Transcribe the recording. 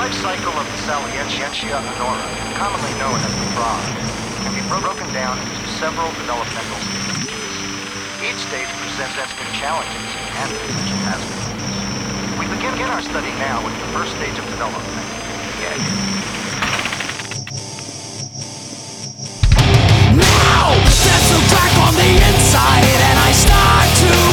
life cycle of the Salientia honora, commonly known as the frog, can be broken down into several developmental stages. Each stage presents new challenges and potential hazards. We begin our study now with the first stage of development, the egg. Now, there's some crack on the inside, and I start to